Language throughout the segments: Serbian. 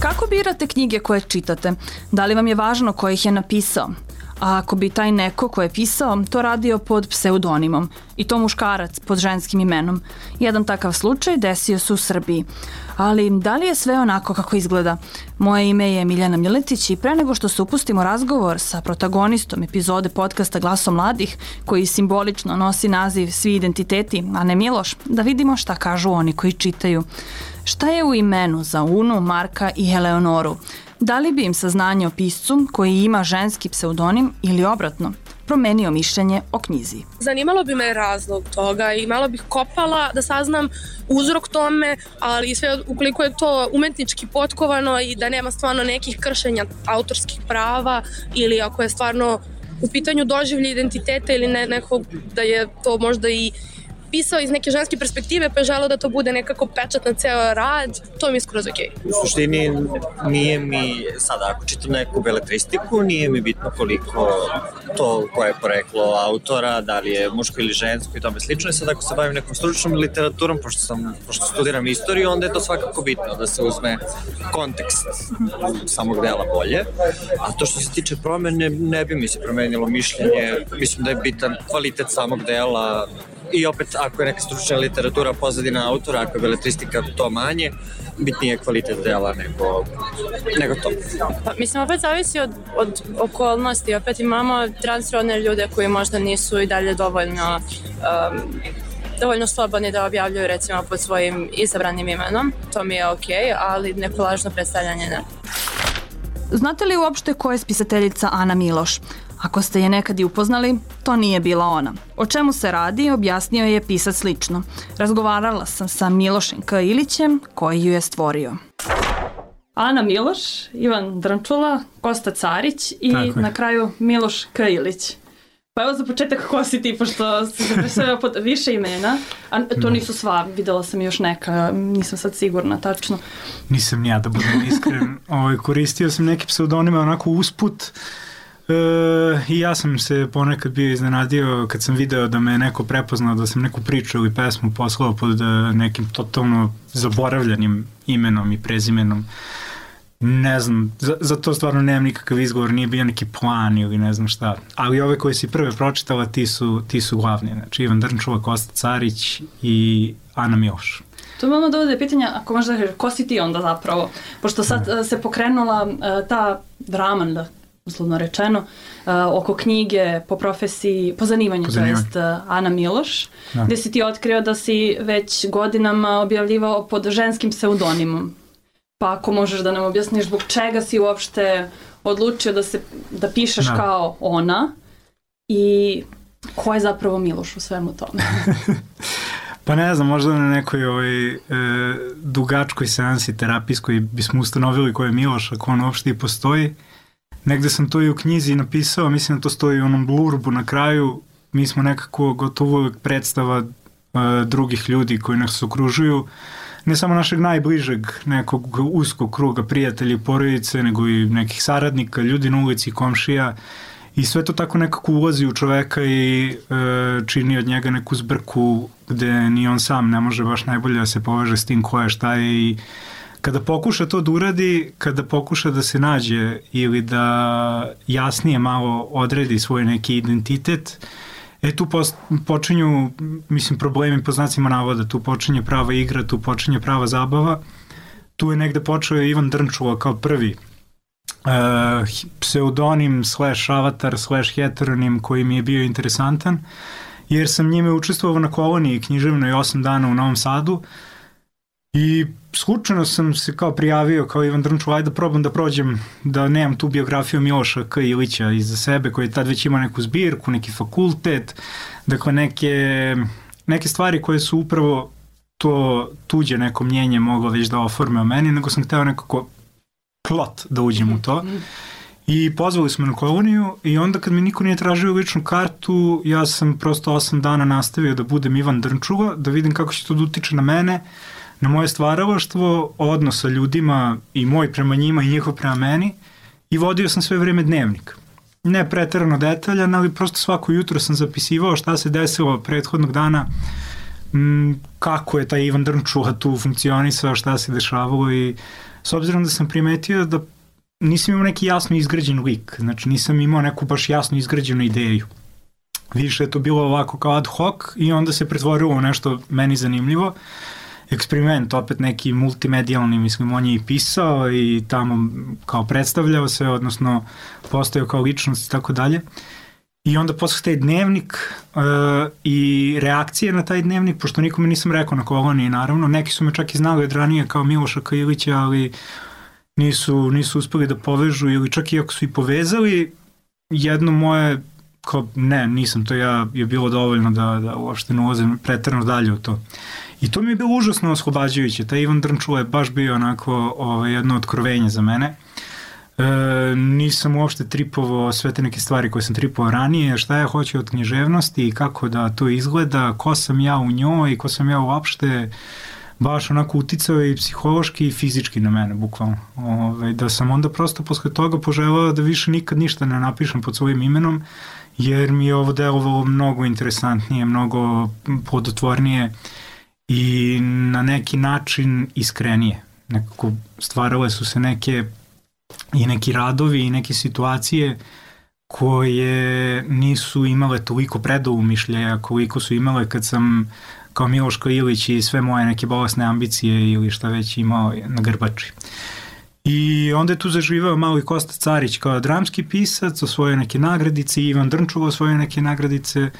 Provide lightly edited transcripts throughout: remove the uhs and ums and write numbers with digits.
Kako birate knjige koje čitate? Da li vam je važno ko ih je napisao? A ako bi taj neko ko je pisao to radio pod pseudonimom i to muškarac pod ženskim imenom. Jedan takav slučaj desio se u Srbiji. Ali da li je sve onako kako izgleda? Moje ime je Miljana Miletić i pre nego što se upustimo razgovor sa protagonistom epizode podcasta Glasom mladih, koji simbolično nosi naziv Svi identiteti, a ne Miloš, da vidimo šta kažu oni koji čitaju. Šta je u imenu za Unu, Marka i Eleonoru? Da li bi im saznanje o piscu koji ima ženski pseudonim ili obratno promenio mišljenje o knjizi? Zanimalo bi me razlog toga i malo bih kopala da saznam uzrok tome, ali sve ukoliko je to umetnički potkovano i da nema stvarno nekih kršenja autorskih prava ili ako je stvarno u pitanju doživlje identiteta ili nekog da je to možda i pisao iz neke ženske perspektive pa je želeo da to bude nekako pečat na ceo rad, to mi je skroz okej. U suštini nije mi, sada ako čitam neku beletristiku, nije mi bitno koliko to koje je poreklo autora, da li je muško ili žensko i tome slično. I sad ako se bavim nekom stručnom literaturom, pošto studiram istoriju, onda je to svakako bitno da se uzme kontekst samog dela bolje. A to što se tiče promene, ne bi mi se promenilo mišljenje. Mislim da je bitan kvalitet samog dela. I opet, ako je neka stručna literatura pozadina autora, ako je beletristika to manje, bitnije je kvalitet dela nego to. Pa, mislim, opet zavisi od okolnosti. Opet imamo transrodne ljude koji možda nisu i dalje dovoljno slobodni da objavljuju recimo pod svojim izabranim imenom. To mi je okej, ali neko lažno predstavljanje ne. Znate li uopšte ko je spisateljica Ana Miloš? Ako ste je nekad i upoznali, to nije bila ona. O čemu se radi, objasnio je pisac lično. Razgovarala sam sa Milošem K. Ilićem, koji ju je stvorio. Ana Miloš, Ivan Drnčula, Kosta Carić i na kraju Miloš K. Ilić. Pa evo za početak ko si ti, pošto si se predstavljao pod više imena, a to nisu sva, videla sam još neka, nisam sad sigurna tačno. Nisam ja, da budem iskren. Koristio sam neke pseudonime onako usput, i ja sam se ponekad bio iznenadio kad sam video da me neko prepoznao, da sam neku priču ili pesmu poslao pod nekim totalno zaboravljanim imenom i prezimenom. Ne znam, za to stvarno nemam nikakav izgovor, nije bio neki plan ili ne znam šta. Ali ove koje si prve pročitala, ti su glavni. Znači Ivan Drnčula, Kosta Carić i Ana Miloš. To mi ono dovode pitanja, ako možda kažeš, ko si ti onda zapravo? Pošto sad se pokrenula ta drama, uslovno rečeno, oko knjige po profesiji, po zanimanju, to jest Ana Miloš, gde si ti otkrio da si već godinama objavljivao pod ženskim pseudonimom. Pa ako možeš da nam objasniš zbog čega si uopšte odlučio da pišeš kao ona i ko je zapravo Miloš u svemu tome? Pa ne znam, možda na nekoj dugačkoj seansi terapijskoj bismo ustanovili ko je Miloš, ako on uopšte i postoji. Negde sam to i u knjizi napisao, mislim da to stoji u onom blurbu na kraju. Mi smo nekako gotovo uvijek predstava drugih ljudi koji nas okružuju. Ne samo našeg najbližeg nekog uskog kruga prijatelja i porodice, nego i nekih saradnika, ljudi na ulici, komšija. I sve to tako nekako ulazi u čoveka i čini od njega neku zbrku gde ni on sam ne može baš najbolje da se poveže s tim ko je, šta je. I kada pokuša to da uradi, kada pokuša da se nađe ili da jasnije malo odredi svoj neki identitet, tu počinju, mislim, problemi po znacima navoda, tu počinje prava igra, tu počinje prava zabava. Tu je negde počeo Ivan Drnčula kao prvi pseudonim / avatar / heteronim koji mi je bio interesantan, jer sam njime učestvovao na koloniji književnoj 8 dana u Novom Sadu i slučajno sam se kao prijavio kao Ivan Drnčula, ajde da probam da prođem, da nemam tu biografiju Miloša K. Ilića iza sebe, koji je tad već imao neku zbirku, neki fakultet, dakle neke stvari koje su upravo to tuđe neko mnjenje moglo već da oforme o meni, nego sam hteo nekako klot da uđem u to. I pozvali smo na koloniju i onda kad mi niko nije tražio ličnu kartu, ja sam prosto 8 dana nastavio da budem Ivan Drnčula, da vidim kako će to da utiče na mene, na moje stvaralaštvo, odnos sa ljudima i moj prema njima i njihov prema meni, i vodio sam sve vreme dnevnik. Ne preterano detaljan, ali prosto svako jutro sam zapisivao šta se desilo prethodnog dana, kako je taj Ivan Drnčula tu funkcionisao, šta se dešavalo i s obzirom da sam primetio da nisam imao neki jasno izgrađen lik, znači nisam imao neku baš jasno izgrađenu ideju. Više je to bilo ovako kao ad hoc i onda se pretvorilo u nešto meni zanimljivo. Eksperiment, opet neki multimedijalni, mislim, on je i pisao i tamo kao predstavljao se, odnosno postao kao ličnost i tako dalje. I onda posle taj dnevnik i reakcije na taj dnevnik, pošto nikome nisam rekao na koloniji, naravno, neki su me čak i znali od ranije kao Miloša Kailića, ali nisu uspeli da povežu ili čak i ako su i povezali, jedno moje, kao ne, nisam to ja, je bilo dovoljno da uopšte ne ulazim preterano dalje u to. I to mi je bilo užasno oslobađajuće. Taj Ivan Drnčula je baš bio onako jedno otkrovenje za mene. Nisam uopšte tripovao sve te neke stvari koje sam tripovao ranije, šta ja hoću od književnosti i kako da to izgleda, ko sam ja u njoj, ko sam ja uopšte, baš onako uticao i psihološki i fizički na mene, bukvalno. Da sam onda prosto posle toga poželao da više nikad ništa ne napišem pod svojim imenom, jer mi je ovo delovalo mnogo interesantnije, mnogo plodotvornije i na neki način iskrenije. Nekako stvarale su se neki radovi i neke situacije koje nisu imale toliko predoumišljaja koliko su imale kad sam kao Miloš Kailić i sve moje neke bolesne ambicije ili šta već imao na grbači. I onda je tu zaživao malo i Kosta Carić kao dramski pisac, osvojio neke nagradice, Ivan Drnčula osvojio neke nagradice.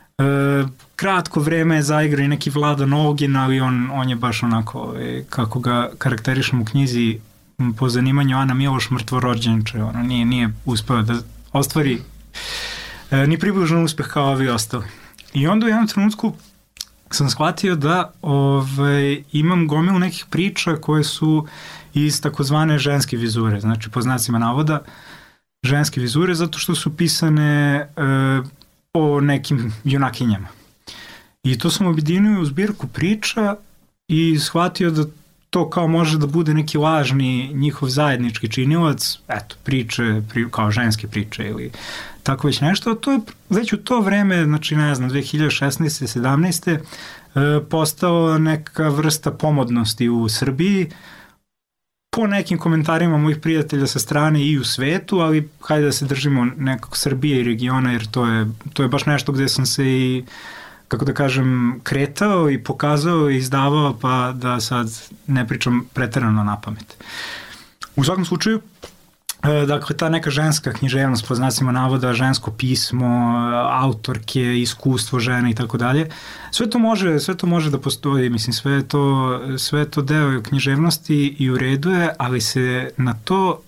Kratko vreme je zaigrao i neki Vladan Olgin, ali on je baš onako, kako ga karakterišem u knjizi, po zanimanju Ana Miloš mrtvorođenče, nije uspeo da ostvari ni približno uspeh kao ovi ostali. I onda u jednom trenutku sam shvatio da imam gomilu nekih priča koje su iz takozvane ženske vizure, znači po znacima navoda ženske vizure, zato što su pisane o nekim junakinjama. I to sam objedinio u zbirku priča i shvatio da to kao može da bude neki lažni njihov zajednički činilac, eto, priče, kao ženske priče ili tako već nešto. To je već u to vreme, znači ne znam, 2016. 17. Postao neka vrsta pomodnosti u Srbiji, po nekim komentarima mojih prijatelja sa strane i u svetu, ali hajde da se držimo nekog Srbije i regiona, jer to je baš nešto gde sam se i, kako da kažem, kretao i pokazao i izdavao, pa da sad ne pričam preterano na pamet. U svakom slučaju, dakle, ta neka ženska književnost, po znacima navoda, žensko pismo, autorke, iskustvo žene i tako dalje, sve to može da postoji, mislim, sve je to deo književnosti i u redu je, ali se na to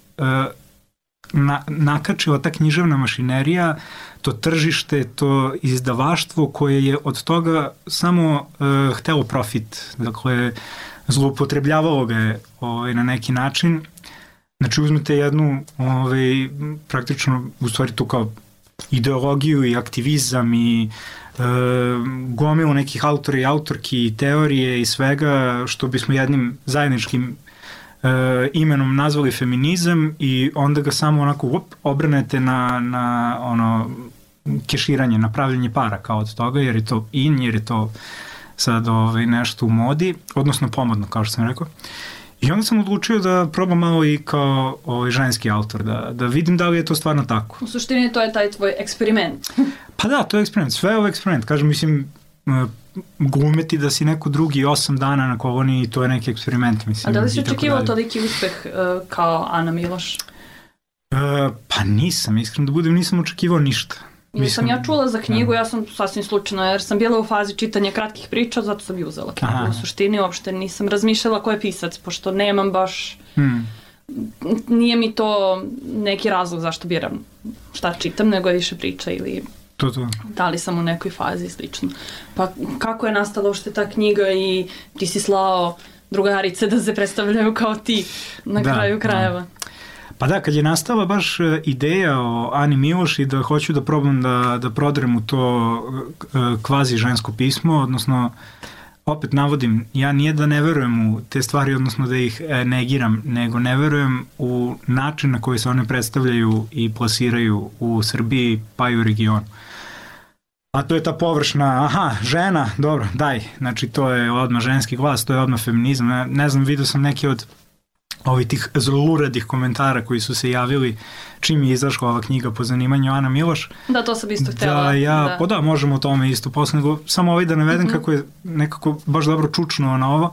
nakačila ta književna mašinerija, to tržište, to izdavaštvo koje je od toga samo htelo profit, dakle, zloupotrebljavalo ga je na neki način. Znači, uzmete jednu, praktično, u stvari tu kao ideologiju i aktivizam i gomilu nekih autora i autorki i teorije i svega što bismo jednim zajedničkim imenom nazvali feminizam i onda ga samo onako obranete na ono keširanje, na pravljenje para kao od toga, jer je to jer je to sad nešto u modi, odnosno pomodno, kao što sam rekao. I onda sam odlučio da probam malo i kao ženski autor, da vidim da li je to stvarno tako. U suštini to je taj tvoj eksperiment. Pa da, to je eksperiment, sve je ovo eksperiment. Kažem, mislim, glumeti da si neko drugi 8 dana na koloniji, to je neki eksperiment, mislim. A da li si očekivao toliki uspeh kao Ana Miloš? Pa nisam, iskreno da budem, nisam očekivao ništa. Nisam ja čula za knjigu, ja sam sasvim slučajno, jer sam bila u fazi čitanja kratkih priča, zato sam i uzela knjigu. U suštini uopšte nisam razmišljala ko je pisac, pošto nemam baš... Nije mi to neki razlog zašto biram šta čitam, nego je više priča ili... Da li sam u nekoj fazi slično. Pa kako je nastala uopšte ta knjiga i ti si slao drugarice da se predstavljaju kao ti na kraju krajeva? Pa da, kad je nastala baš ideja o Ani Miloš i da hoću da probam da prodrem u to kvazi žensko pismo, odnosno, opet navodim, ja nije da ne verujem u te stvari, odnosno da ih negiram, nego ne verujem u način na koji se one predstavljaju i plasiraju u Srbiji pa i u regionu. A to je ta površna, žena, dobro, daj, znači to je odmah ženski glas, to je odmah feminizam. Ne znam, vidio sam neki od ovih tih zluradih komentara koji su se javili čim je izašla ova knjiga po zanimanju Ana Miloš. Da, to sam isto htjela. Da, možemo o tome isto posle, nego samo da navedem kako je nekako baš dobro čučnuo na ovo.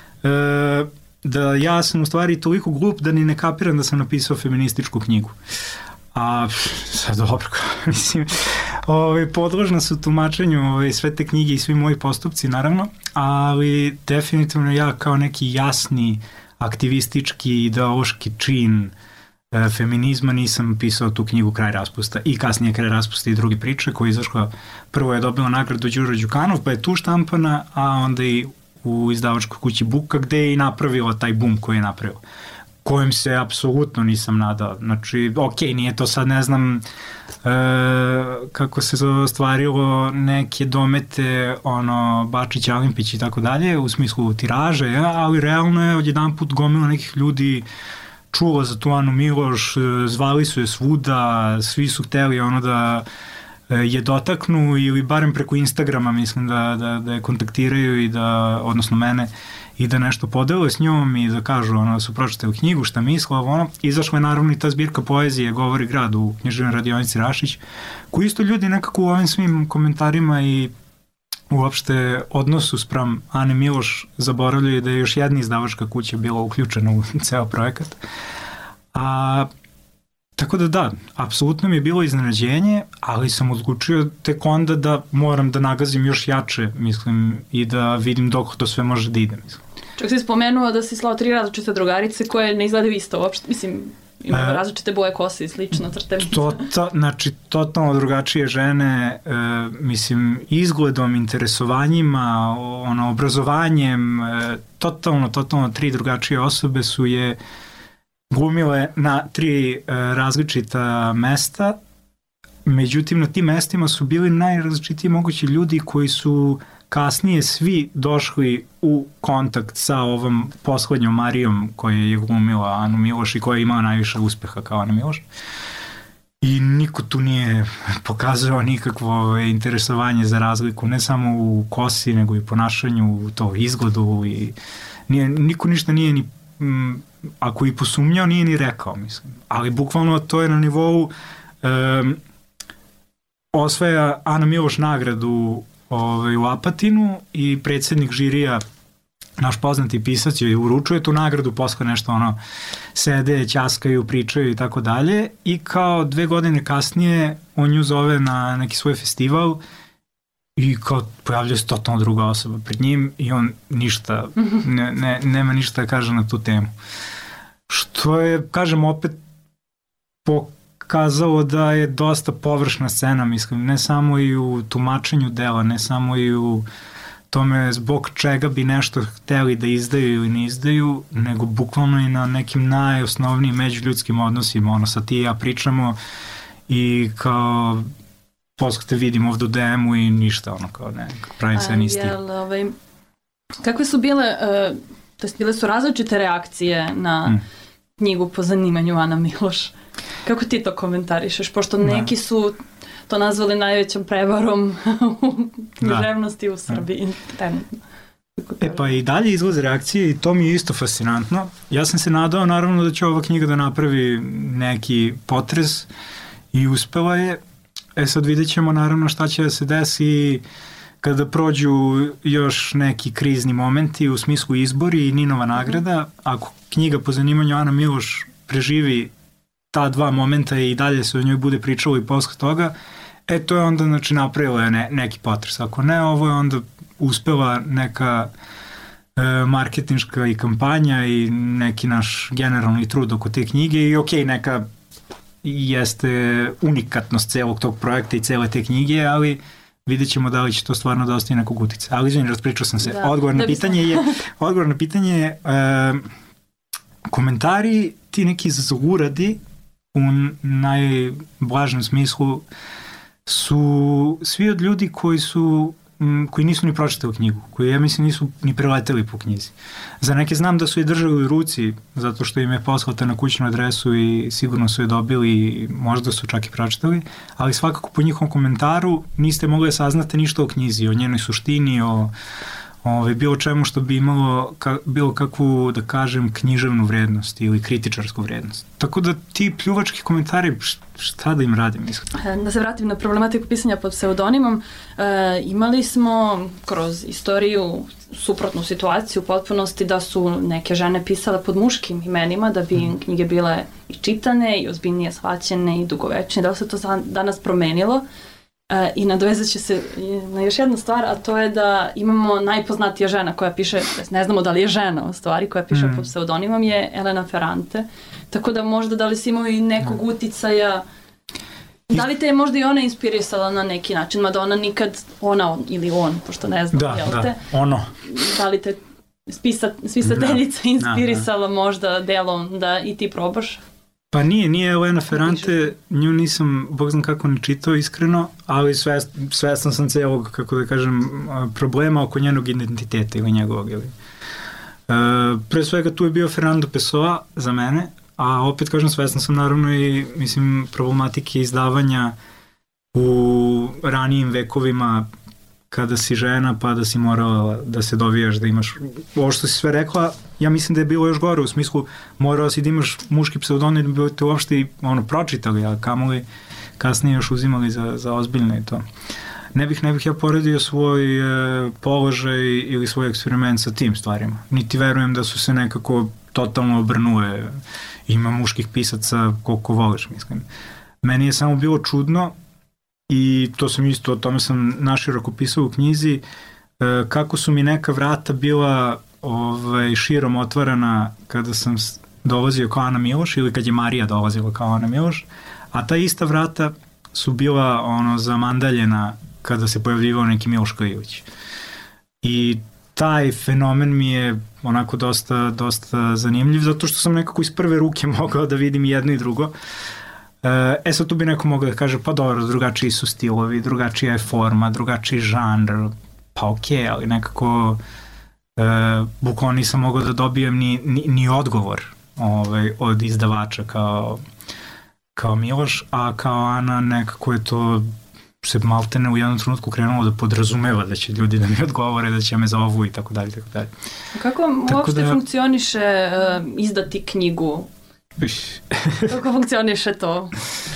Da ja sam u stvari toliko glup da ni ne kapiram da sam napisao feminističku knjigu. A sad dobro, mislim, podložna su tumačenju sve te knjige i svi moji postupci, naravno, ali definitivno ja kao neki jasni aktivistički, ideološki čin feminizma nisam pisao tu knjigu Kraj raspusta i kasnije Kraj raspusta i druge priče koja je izašla, prvo je dobila nagradu Đuro Đukanov, pa je tu štampana, a onda i u izdavačkoj kući Buka gde je i napravila taj bum koji je napravila, kojem se apsolutno nisam nadao. Znači, nije to sad, ne znam kako se ostvarilo neke domete, Bačić, Alimpić i tako dalje, u smislu tiraže, ali realno je odjedan put gomila nekih ljudi čulo za tu Anu Miloš, zvali su je svuda, svi su hteli da je dotaknu ili barem preko Instagrama mislim da je kontaktiraju i da, odnosno mene, i da nešto podele s njom i da kažu da su pročitali knjigu, šta misle, izašla je naravno i ta zbirka poezije Govori grad u književnoj radionici Rašić, koji isto ljudi nekako u ovim svim komentarima i uopšte odnosu sprem Ane Miloš zaboravljaju da je još jedna izdavačka kuća bila uključena u ceo projekat. Tako da, apsolutno mi je bilo iznenađenje, ali sam odlučio tek onda da moram da nagazim još jače, mislim, i da vidim dok to sve može da ide, mislim. Čak si spomenuo da si slao 3 različite drugarice koje ne izgledaju isto uopšte, mislim, imaju različite boje kose i slično crte. Znači, totalno drugačije žene, mislim, izgledom, interesovanjima, obrazovanjem, totalno 3 drugačije osobe su je glumile na 3 različita mesta, međutim na tim mestima su bili najrazličitiji mogući ljudi koji su kasnije svi došli u kontakt sa ovom poslednjom Marijom koja je glumila Anu Miloš i koja je imala najviše uspeha kao Ana Miloš. I niko tu nije pokazao nikakvo interesovanje za razliku, ne samo u kosi, nego i ponašanju, u to izgledu i niko ništa nije ni ako i posumnjao, nije ni rekao, mislim. Ali bukvalno to je na nivou osvaja Ana Miloš nagradu u Apatinu i predsjednik žirija, naš poznati pisac, joj uručuje tu nagradu, posle nešto sede, ćaskaju, pričaju i tako dalje i kao 2 godine kasnije on nju zove na neki svoj festival i kao pojavljuje se totalno druga osoba pred njim i on ništa, nema ništa da kaže na tu temu. Što je, kažem, opet pokazalo da je dosta površna scena, mislim, ne samo i u tumačenju dela, ne samo i u tome zbog čega bi nešto hteli da izdaju ili ne izdaju, nego bukvalno i na nekim najosnovnijim međuljudskim odnosima, sad ti i ja pričamo i kao posle te vidim ovdje u DM-u i ništa, kao ne, pravim se nisti. Kakve su bile, to jest bile su različite reakcije na knjigu po zanimanju Ana Miloš? Kako ti to komentarišeš? Pošto neki su to nazvali najvećom prevarom u književnosti u Srbiji. Pa i dalje izlaze reakcije i to mi je isto fascinantno. Ja sam se nadao naravno da će ova knjiga da napravi neki potres i uspela je. Sad vidjet ćemo naravno šta će da se desi kada prođu još neki krizni momenti u smislu izbori i Ninova nagrada. Ako knjiga po zanimanju Ana Miloš preživi ta 2 momenta i dalje se o njoj bude pričalo i posle toga, to je onda napravila neki potres. Ako ne, ovo je onda uspela neka marketinška i kampanja i neki naš generalni trud oko te knjige i neka jeste unikatnost celog tog projekta i cele te knjige, ali vidjet ćemo da li će to stvarno da ostaje nekog utica. Ali izvini, raspričao sam se. Odgovor na pitanje je komentari, ti neki zluradi u najblažem smislu su svi od ljudi koji su koji nisu ni pročitali knjigu, koji ja mislim nisu ni preleteli po knjizi. Za neke znam da su je držali u ruci zato što im je poslata na kućnu adresu i sigurno su je dobili i možda su čak i pročitali, ali svakako po njihovom komentaru niste mogli da saznate ništa o knjizi, o njenoj suštini, o bilo čemu što bi imalo bilo kakvu, da kažem, književnu vrednost ili kritičarsku vrednost. Tako da ti pljuvački komentari, šta da im radim? Da se vratim na problematiku pisanja pod pseudonimom, imali smo kroz istoriju suprotnu situaciju u potpunosti da su neke žene pisale pod muškim imenima da bi knjige bile i čitane i ozbiljnije shvaćene i dugovečne. Da li se to danas promenilo? I nadovezat će se na još jednu stvar, a to je da imamo najpoznatija žena koja piše, ne znamo da li je žena u stvari, koja piše pod pseudonimom, je Elena Ferrante. Tako da možda da li si imao i nekog uticaja, da li te je možda i ona inspirisala na neki način, mada ona nikad, ona ili on, pošto ne znam, da li te spisateljica inspirisala možda delom da i ti probaš? Pa nije Elena Ferrante, nju nisam, bog znam kako ni čitao iskreno, ali svestan sam celog, kako da kažem, problema oko njenog identiteta ili njegovog. Pre svega tu je bio Fernando Pessoa za mene, a opet kažem svestan sam naravno i mislim problematike izdavanja u ranijim vekovima kada si žena pa da si morala da se dovijaš, da imaš ovo što si sve rekla, ja mislim da je bilo još gore u smislu morala si da imaš muški pseudonim da bi te uopšte pročitali, a kamoli kasnije još uzimali za ozbiljne i to. Ne bih ja poredio svoj položaj ili svoj eksperiment sa tim stvarima. Niti verujem da su se nekako totalno obrnule. Ima muških pisaca koliko voliš, mislim. Meni je samo bilo čudno i to sam isto, o tome sam naširoko pisao u knjizi, kako su mi neka vrata bila širom otvarana kada sam dolazio kao Ana Miloš ili kad je Marija dolazila kao Ana Miloš, a ta ista vrata su bila zamandaljena kada se pojavljivao neki Miloš Klivić. I taj fenomen mi je onako dosta zanimljiv, zato što sam nekako iz prve ruke mogao da vidim jedno i drugo. Sad tu bi neko mogao da kaže, pa dobro, drugačiji su stilovi, drugačija je forma, drugačiji žanr, pa okej, ali nekako bukvalno nisam mogao da dobijem ni odgovor od izdavača kao Miloš, a kao Ana nekako je to se maltene u jednom trenutku krenulo da podrazumeva da će ljudi da mi odgovore, da će me zovu i tako dalje, tako dalje. Kako uopšte funkcioniše izdati knjigu? Kako funkcioniše to?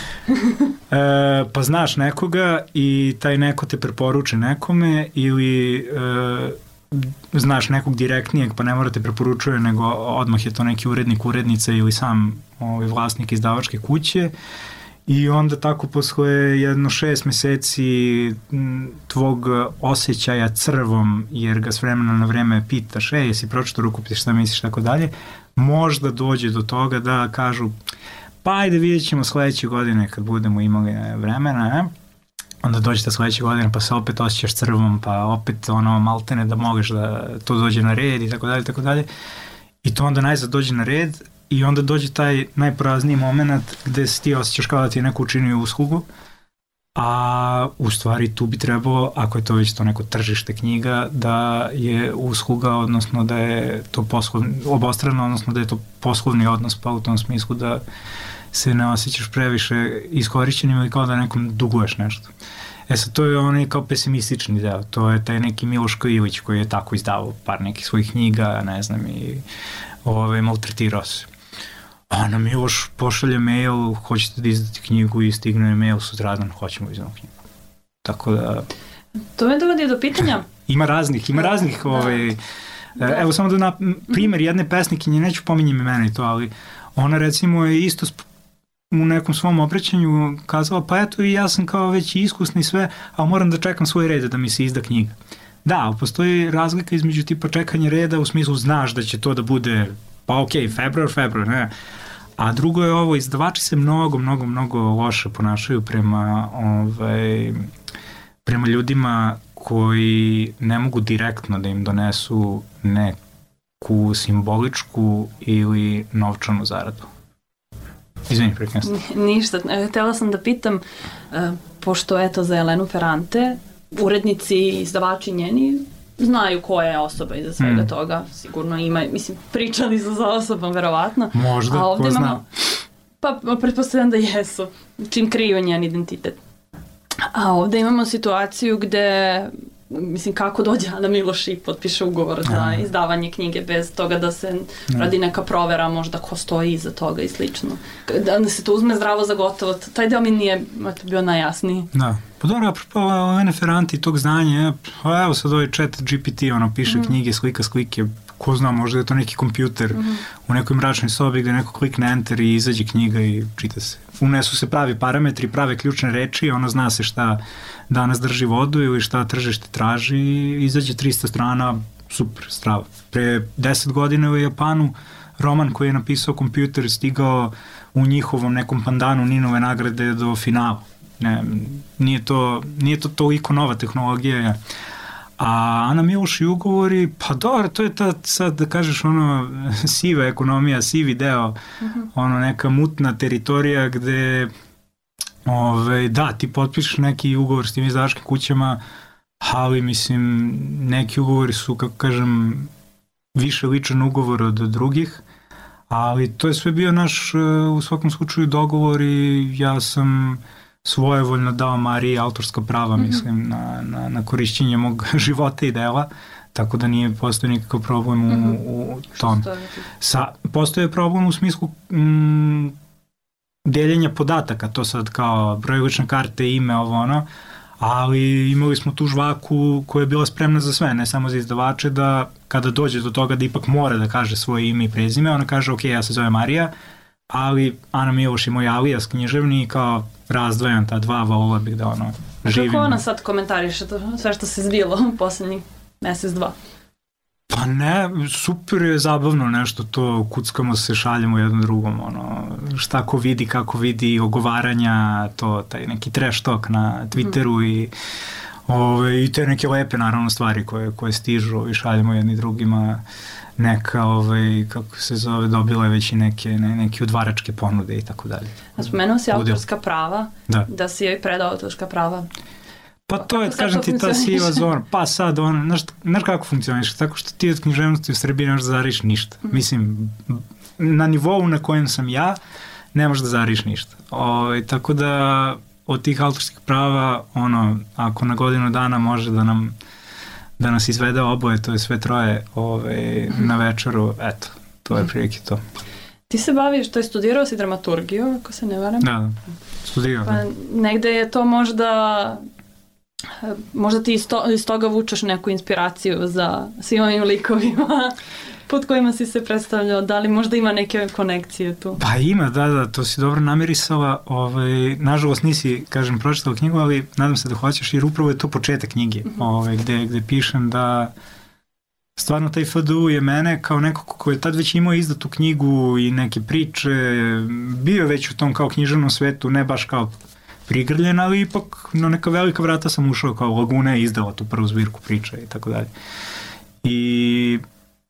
Pa znaš nekoga i taj neko te preporuči nekome ili znaš nekog direktnijeg pa ne mora te preporučuje nego odmah je to neki urednik, urednica ili sam vlasnik izdavačke kuće i onda tako posle jedno 6 meseci tvog osjećaja crvom jer ga s vremena na vreme pitaš jesi pročitao rukopis, šta misliš, tako dalje, možda dođe do toga da kažu pa ajde vidjet ćemo sledeće godine kad budemo imali vremena, onda dođete sledeće godine pa se opet osjećaš crvom pa opet maltene da možeš da to dođe na red i tako dalje, tako dalje. I to onda najzad dođe na red i onda dođe taj najporazniji moment gde se ti osjećaš kao da ti je neko učinio uslugu, a u stvari tu bi trebalo, ako je to već to neko tržište knjiga, da je usluga, odnosno da je to obostrano, odnosno da je to poslovni odnos, pa u tom smislu da se ne osjećaš previše iskorišćenim ili kao da nekom duguješ nešto. Sad to je onaj kao pesimistični deo, to je taj neki Miloš Klivić koji je tako izdavao par nekih svojih knjiga, ne znam, i maltretirao se. Ana Miloš pošalje mail, hoćete da izdati knjigu i stigne mail sutradan, hoćemo izdati knjigu. Tako da... To me dovodi do pitanja. Ima raznih. Evo samo da primjer jedne pesnikinje, neću pominjem imena i to, ali ona recimo je isto u nekom svom obraćanju kazala, pa eto i ja sam kao već iskusni sve, ali moram da čekam svoj red da mi se izda knjiga. Da, postoji razlika između tipa čekanja reda u smislu znaš da će to da bude pa okej, februar, ne. A drugo je ovo, izdavači se mnogo loše ponašaju prema ljudima koji ne mogu direktno da im donesu neku simboličku ili novčanu zaradu. Izvini, prekrenstvo. Ništa. Htela sam da pitam, pošto eto za Elenu Ferrante urednici i izdavači njeni znaju koja je osoba iza svega toga. Sigurno ima, mislim, pričali su za osobom, verovatno. Možda, ko zna. Pa pretpostavljam da jesu, čim kriju njen identitet. A ovde imamo situaciju gde, mislim, kako dođe Ana Miloš i potpiše ugovor za izdavanje knjige bez toga da se radi neka provera, možda ko stoji iza toga i slično. Da se to uzme zdravo za gotovo, taj deo mi nije bio najjasniji. Da. Pa dobro, apropo ove neferanti tog znanja, evo sad ovaj chat GPT, piše knjige, slike, ko zna, možda je to neki kompjuter u nekoj mračnoj sobi gde neko klikne enter i izađe knjiga i čita se. Unesu se pravi parametri, prave ključne reči, zna se šta danas drži vodu ili šta tržište traži i izađe 300 strana, super, strava. Pre 10 godina u Japanu roman koji je napisao kompjuter stigao u njihovom nekom pandanu Ninove nagrade do finala. Nije to toliko nova tehnologija. A Ana Miloš i ugovori, pa dobro, to je ta, sad da kažeš, siva ekonomija, sivi deo, neka mutna teritorija gde da, ti potpišeš neki ugovor s tim izdavačkim kućama, ali mislim, neki ugovori su, kako kažem, više ličan ugovor od drugih, ali to je sve bio naš, u svakom slučaju, dogovor i ja sam svojevoljno dao Mariji autorska prava, mislim, na korišćenje mog života i dela, tako da nije postoji nikakav problem u tom. Postoje problem u smislu deljenja podataka, to sad kao broj lične karte, ime, ali imali smo tu žvaku koja je bila spremna za sve, ne samo za izdavače, da kada dođe do toga da ipak mora da kaže svoje ime i prezime, ona kaže, ok, ja se zove Marija, ali Ana Miloš je moj alijas književni i kao razdvajam ta dva, volila bih da živim. Kako ona sad komentariše to, sve što se zbilo u poslednjih mesec, dva? Pa ne, super je zabavno nešto to, kuckamo se, šaljemo jednom drugom, šta ko vidi, kako vidi, ogovaranja, to, taj neki trash talk na Twitteru i te neke lepe, naravno, stvari koje stižu i šaljemo jedni drugima, neka, kako se zove, dobila je već i neke udvaračke ponude i tako dalje. A spomenuo si autorska prava, da si joj predao autorska prava. Pa to je, kažem ti, ta siva zona. Pa sad, znaš kako funkcioniš? Tako što ti od književnosti u Srbiji ne možeš da zariš ništa. Mislim, na nivou na kojem sam ja, ne možeš da zariš ništa. Tako da, od tih autorskih prava, ako na godinu dana može da nas izvede oboje, to je sve troje na večeru, eto, to je prilike to. Ti se baviš, to je studirao si dramaturgiju, ako se ne varam? Da, studirao. Pa negde je to možda ti iz toga vučeš neku inspiraciju za svim ovim likovima pod kojima si se predstavljao, da li možda ima neke konekcije tu? Pa ima, da, to si dobro namirisala, nažalost nisi, kažem, pročitala knjigu, ali nadam se da hoćeš, jer upravo je to početak knjige, gde pišem da stvarno taj FDU je mene kao neko ko je tad već imao izdatu knjigu i neke priče, bio već u tom kao književnom svetu, ne baš kao prigrljen, ali ipak na neka velika vrata sam ušao, kao Laguna je izdala tu prvu zbirku priča i tako dalje. I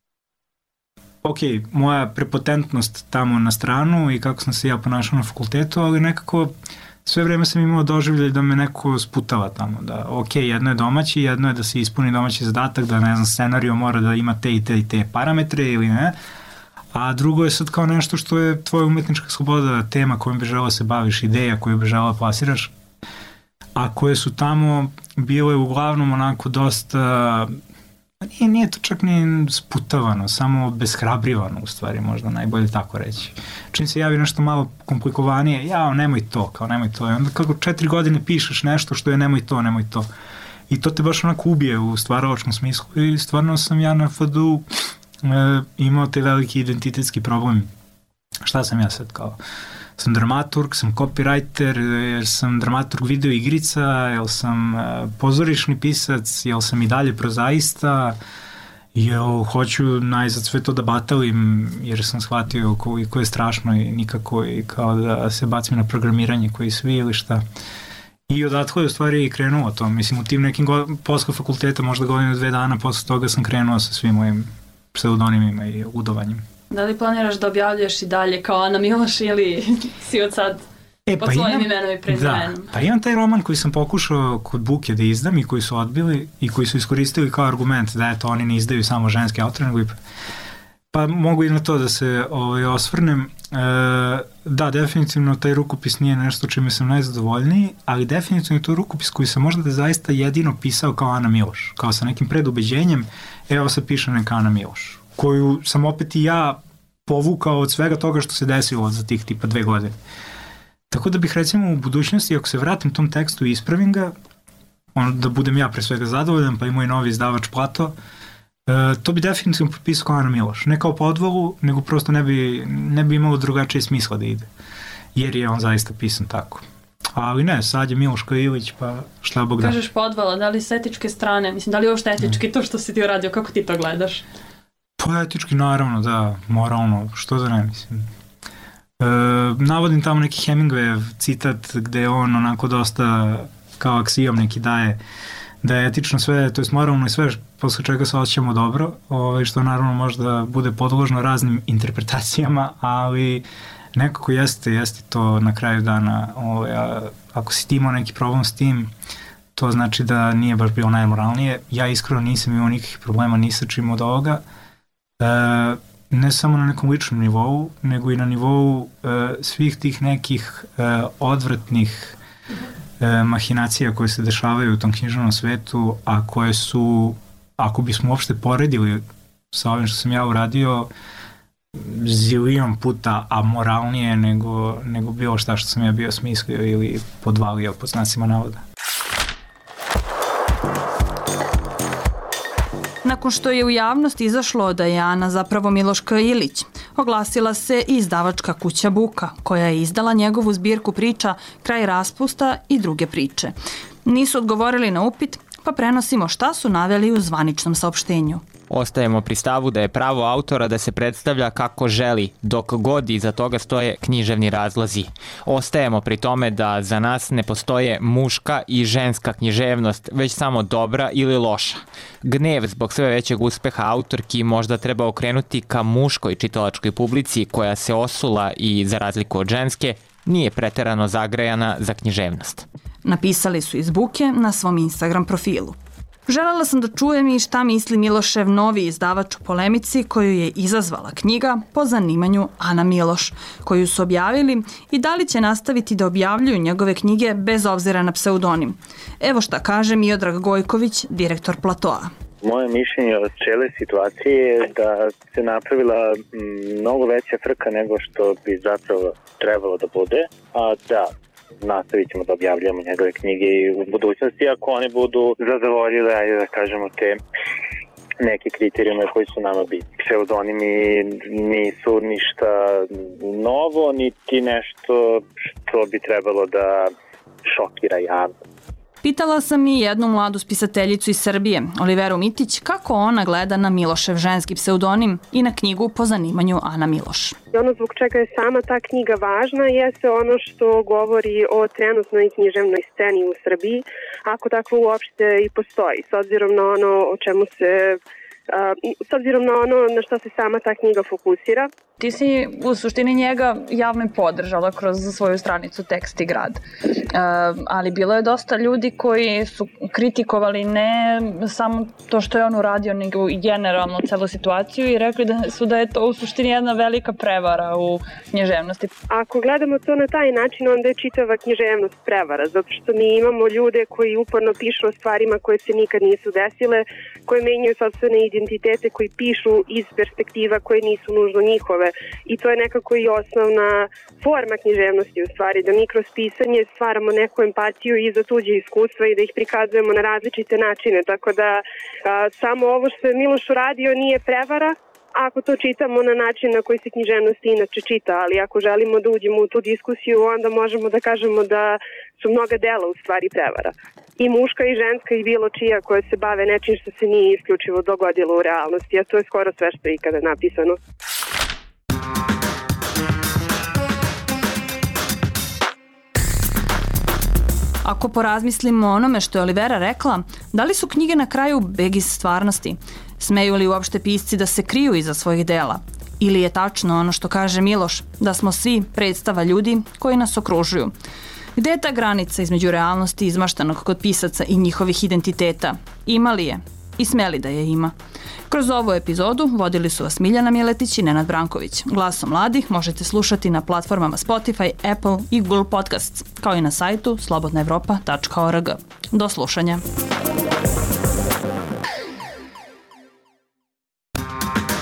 moja prepotentnost tamo na stranu i kako sam se ja ponašao na fakultetu, ali nekako sve vreme sam imao doživljaj da me neko sputava tamo, da jedno je domaći, jedno je da se ispuni domaći zadatak, da ne znam, scenario mora da ima te i te parametre ili ne, a drugo je sad kao nešto što je tvoja umetnička sloboda, tema kojom bi želao se baviš, ideja koju bi želao plasiraš, a koje su tamo bile uglavnom onako dosta, nije to čak ni sputavano, samo beshrabrivano u stvari, možda najbolje tako reći. Čim se javi nešto malo komplikovanije, nemoj to, i onda kako 4 godine pišeš nešto što je nemoj to. I to te baš onako ubije u stvaralačkom smislu i stvarno sam ja na FDU imao te veliki identitetski problem. Šta sam ja sad kao? Sam dramaturg, sam copywriter, jer sam dramaturg video igrica, jer sam pozorišni pisac, jer sam i dalje prozaista, jer hoću najzad sve to da batalim, jer sam shvatio koliko je strašno i nikako i kao da se bacim na programiranje koji svi ili šta. I odatle je u stvari krenuo to. Mislim, u tim nekim posle fakulteta, možda godinu 2 dana posle toga sam krenuo sa svim mojim pseudonimima i ludovanjem. Da li planiraš da objavljuješ i dalje kao Ana Miloš ili si od sad pod svojim imenom i prezimenom. Da, pa imam taj roman koji sam pokušao kod Buke da izdam i koji su odbili i koji su iskoristili kao argument da eto oni ne izdaju samo ženske autore, nego i pa mogu i na to da se osvrnem. Da, definitivno taj rukopis nije nešto čime sam najzadovoljniji, ali definitivno je to rukopis koji sam možda da zaista jedino pisao kao Ana Miloš, kao sa nekim predubeđenjem, evo sad pišem neka Ana Miloš, koju sam opet i ja povukao od svega toga što se desilo za tih tipa 2 godine. Tako da bih recimo u budućnosti, ako se vratim tom tekstu i ispravim ga, da budem ja pre svega zadovoljan, pa i moj novi izdavač Plato, to bi definitivno potpisao kao Ana Miloš. Ne kao podvalu, nego prosto ne bi imalo drugačije smisla da ide. Jer je on zaista pisan tako. Ali ne, sad je Miloš Ilić, pa šta Bog da. Kažeš podvala, da li s etičke strane, mislim, da li je uopšte etički to što si ti uradio, kako ti to gledaš? Pa etički naravno, da, moralno, što da ne mislim. Navodim tamo neki Hemingwayev citat gde on onako dosta kao aksijom neki daje da je etično sve, to je moralno i sve posle čega se osjećamo dobro, što naravno možda bude podložno raznim interpretacijama, ali nekako jeste to na kraju dana. Ako si ti imao neki problem s tim, to znači da nije baš bilo najmoralnije. Ja iskreno nisam imao nikakvih problema ni sa čim od ovoga. Ne samo na nekom ličnom nivou, nego i na nivou svih tih nekih odvratnih mahinacija koje se dešavaju u tom književnom svetu, a koje su, ako bismo uopšte poredili sa ovim što sam ja uradio, zilion puta amoralnije nego bilo šta što sam ja bio smislio ili podvalio pod znacima navoda. Nakon što je u javnost izašlo da je Ana zapravo Miloš Ilić, oglasila se i izdavačka kuća Buka, koja je izdala njegovu zbirku priča Kraj raspusta i druge priče. Nisu odgovorili na upit, pa prenosimo šta su naveli u zvaničnom saopštenju. Ostajemo pri stavu da je pravo autora da se predstavlja kako želi, dok god iza toga stoje književni razlozi. Ostajemo pri tome da za nas ne postoje muška i ženska književnost, već samo dobra ili loša. Gnev zbog sve većeg uspeha autorki možda treba okrenuti ka muškoj čitalačkoj publici koja se osula i, za razliku od ženske, nije preterano zagrejana za književnost. Napisali su iz Buke na svom Instagram profilu. Želela sam da čujem i šta misli Milošev novi izdavač o polemici koju je izazvala knjiga po zanimanju Ana Miloš, koju su objavili i da li će nastaviti da objavljuju njegove knjige bez obzira na pseudonim. Evo šta kaže Miodrag Gojković, direktor Platoa. Moje mišljenje od cijele situacije je da se napravila mnogo veća frka nego što bi zapravo trebalo da bude, a da nastavit ćemo da objavljamo njegove knjige i u budućnosti ako oni budu zadovoljile, ajde da kažemo, te neke kriterijume koji su nama bitni. Pseudonimi nisu ništa novo, niti nešto što bi trebalo da šokira javnost. Pitala sam i jednu mladu spisateljicu iz Srbije, Oliveru Mitić, kako ona gleda na Milošev ženski pseudonim i na knjigu po zanimanju Ana Miloš. Ono zbog čega je sama ta knjiga važna jeste ono što govori o trenutnoj književnoj sceni u Srbiji, ako tako uopšte i postoji, s obzirom na ono o čemu se s obzirom na ono na što se sama ta knjiga fokusira. Ti si u suštini njega javno podržala kroz svoju stranicu Tekst i grad. Ali bilo je dosta ljudi koji su kritikovali ne samo to što je on uradio, nego i generalno celu situaciju i rekli da je to u suštini jedna velika prevara u književnosti. Ako gledamo to na taj način, onda je čitava književnost prevara, zato što mi imamo ljude koji uporno pišu o stvarima koje se nikad nisu desile, koje menjaju sopstvene identitete, koji pišu iz perspektiva koje nisu nužno njihove. I to je nekako i osnovna forma književnosti u stvari, da mi kroz pisanje stvaramo neku empatiju i za tuđe iskustva i da ih prikazujemo na različite načine. Tako da samo ovo što je Miloš uradio nije prevara, ako to čitamo na način na koji se književnost inače čita, ali ako želimo da uđemo u tu diskusiju, onda možemo da kažemo da su mnoga dela u stvari prevara. I muška i ženska i bilo čija koje se bave nečim što se nije isključivo dogodilo u realnosti, a to je skoro sve što je ikada napisano. Ako porazmislimo o onome što je Olivera rekla, da li su knjige na kraju beg iz stvarnosti? Smeju li uopšte pisci da se kriju iza svojih dela? Ili je tačno ono što kaže Miloš, da smo svi predstava ljudi koji nas okružuju? Gde je ta granica između realnosti izmaštanog kod pisaca i njihovih identiteta? Ima li je? I smeli da je ima? Kroz ovu epizodu vodili su vas Miljana Miletić i Nenad Branković. Glaso mladih možete slušati na platformama Spotify, Apple i Google Podcasts, kao i na sajtu slobodnaevropa.org. Do slušanja.